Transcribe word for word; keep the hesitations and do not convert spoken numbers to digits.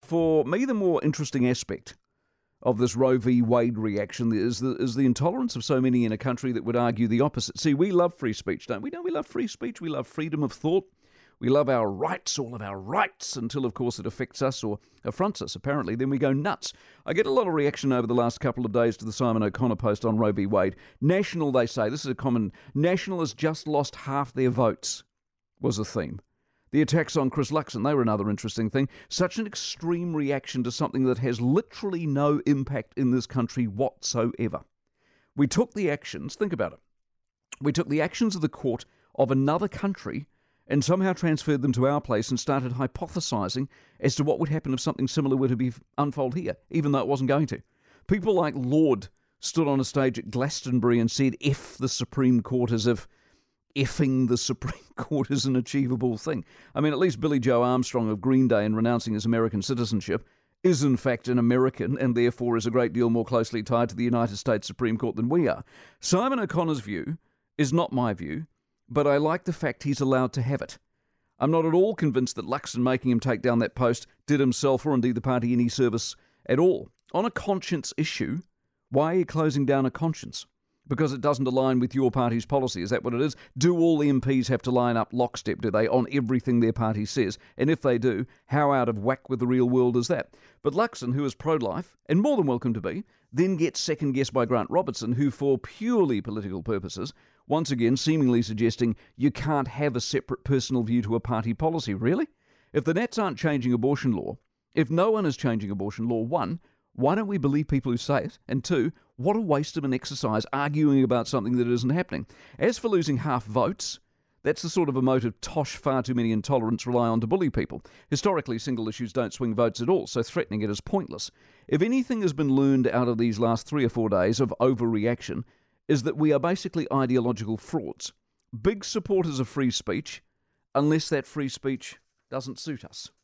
for me, the more interesting aspect of this Roe v. Wade reaction is the, is the intolerance of so many in a country that would argue the opposite. See, we love free speech, don't we? Don't we love free speech? We love freedom of thought. We love our rights, all of our rights, until, of course, it affects us or affronts us, apparently. Then we go nuts. I get a lot of reaction over the last couple of days to the Simon O'Connor post on Roe v. Wade. National, they say, this is a common, National has just lost half their votes, was a theme. The attacks on Chris Luxon, they were another interesting thing. Such an extreme reaction to something that has literally no impact in this country whatsoever. We took the actions, think about it, we took the actions of the court of another country and somehow transferred them to our place and started hypothesising as to what would happen if something similar were to be unfold here, even though it wasn't going to. People like Lord stood on a stage at Glastonbury and said, F the Supreme Court, as if effing the Supreme Court is an achievable thing. I mean, at least Billy Joe Armstrong of Green Day, in renouncing his American citizenship, is in fact an American and therefore is a great deal more closely tied to the United States Supreme Court than we are. Simon O'Connor's view is not my view, but I like the fact he's allowed to have it. I'm not at all convinced that Luxon making him take down that post did himself or indeed the party any service at all. On a conscience issue, why are you closing down a conscience? Because it doesn't align with your party's policy. Is that what it is? Do all the M Ps have to line up lockstep, do they, on everything their party says? And if they do, how out of whack with the real world is that? But Luxon, who is pro-life, and more than welcome to be, then gets second-guessed by Grant Robertson, who, for purely political purposes, once again seemingly suggesting you can't have a separate personal view to a party policy. Really? If the Nats aren't changing abortion law, if no one is changing abortion law, one, why don't we believe people who say it? And two, what a waste of an exercise arguing about something that isn't happening. As for losing half votes, that's the sort of a motive tosh far too many intolerants rely on to bully people. Historically, single issues don't swing votes at all, so threatening it is pointless. If anything has been learned out of these last three or four days of overreaction, is that we are basically ideological frauds. Big supporters of free speech, unless that free speech doesn't suit us.